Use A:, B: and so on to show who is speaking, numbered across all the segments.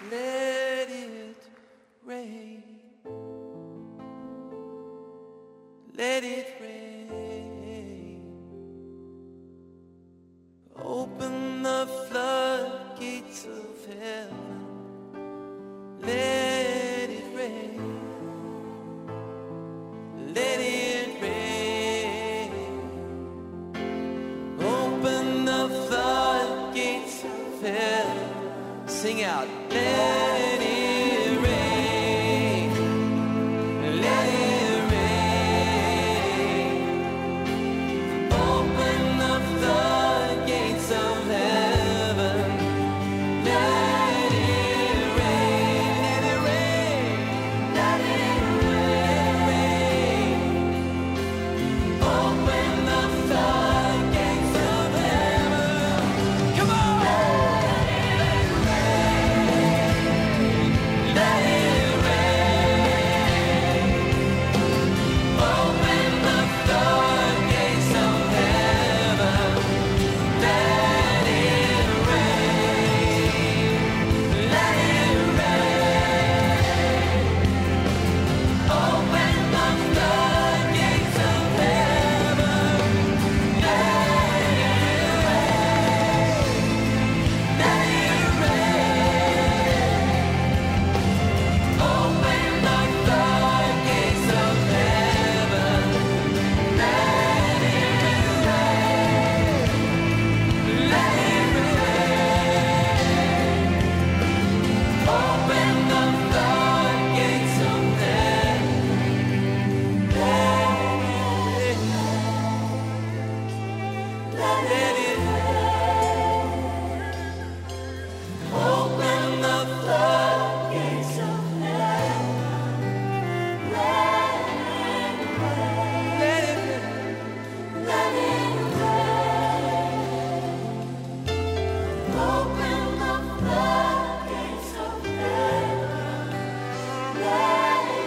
A: Let it rain. Let it rain. Open the floodgates of heaven. Let it rain. Let it rain. Open the floodgates of heaven. Sing out. Let it rain. Let it rain. Open the floodgates of heaven. Let it rain. Let it rain. Let it rain. Open the floodgates of heaven. Come on. Let it rain. Open the floodgates of heaven. Let it rain. Let it rain. Open the floodgates of heaven. Let it rain. Let it rain. Open the floodgates of heaven. Let it rain. Let it rain. Open the floodgates of heaven. Let it rain. Open the floodgates of heaven. Let it rain. Let it rain. Open the floodgates of heaven. Let it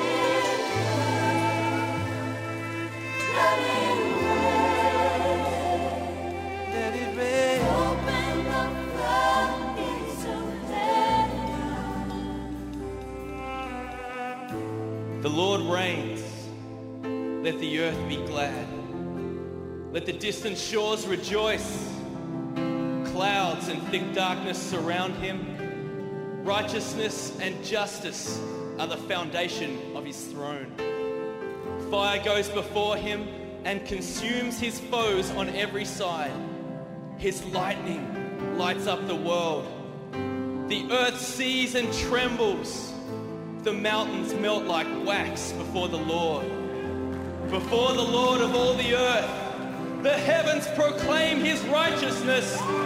A: rain. Let it rain. Open the floodgates of heaven.
B: The Lord reigns. Let the earth be glad. Let the distant shores rejoice. Clouds and thick darkness surround him. Righteousness and justice are the foundation of his throne. Fire goes before him and consumes his foes on every side. His lightning lights up the world. The earth sees and trembles. The mountains melt like wax before the Lord. Before the Lord of all the earth, the heavens proclaim his righteousness,